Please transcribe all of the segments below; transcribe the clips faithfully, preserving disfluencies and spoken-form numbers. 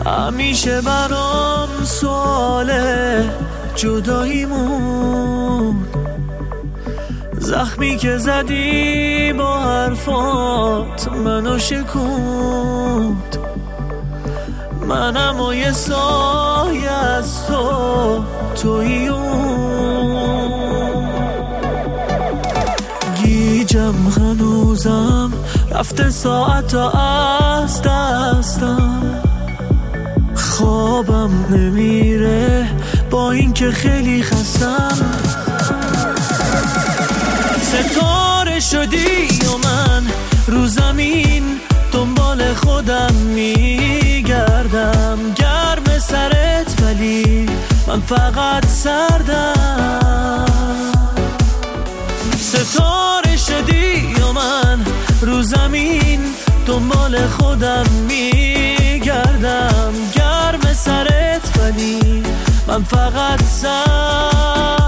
همیشه برام سواله جداییمون، زخمی که زدی با حرفات منو شکوند. منم و یه سایه از تو تویی اون. گیجم هنوزم رفته ساعت از دستم، خوابم نمیره با این که خیلی خستم. ستاره شدی و من رو زمین دنبال خودم میگردم، گرم سرت ولی من فقط سردم. ستاره شدی و من رو زمین دنبال خودم میگردم، گرم سرت ولی من فقط سردم.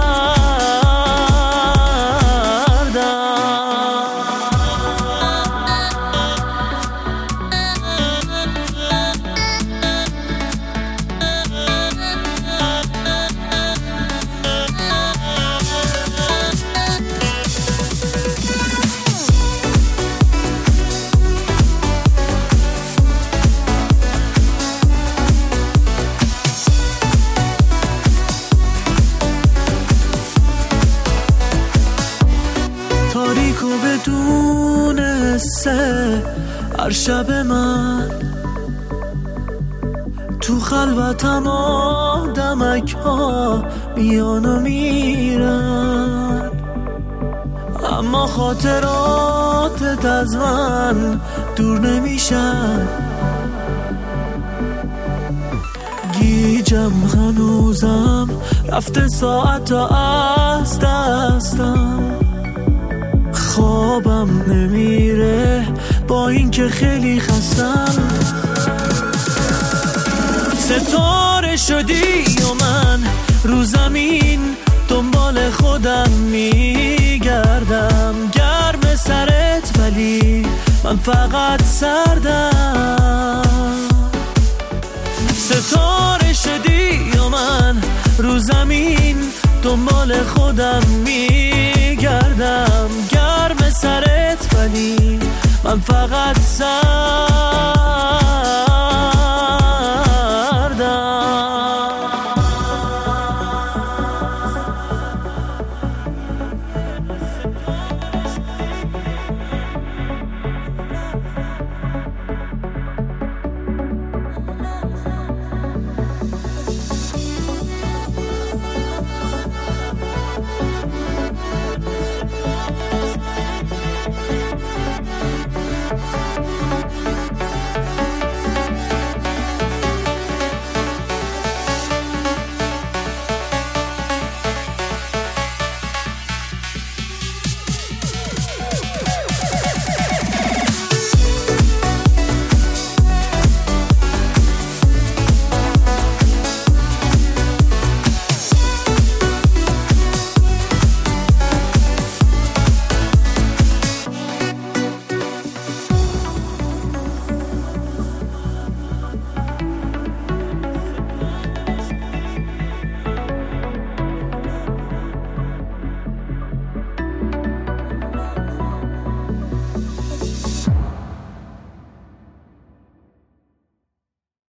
تاریک و بدون حسه هر شب من تو خلوتم آدمک ها میان و میرن، اما خاطراتت از من دور نمیشن. گیجم هنوزم رفته ساعت از دستم، خوابم نمیره با این که خیلی خستم. ستاره شدی و من رو زمین دنبال خودم میگردم، گرم سرت ولی من فقط سردم. ستاره شدی و من رو زمین دنبال خودم میگردم، گرم سرت ولی من فقط سردم.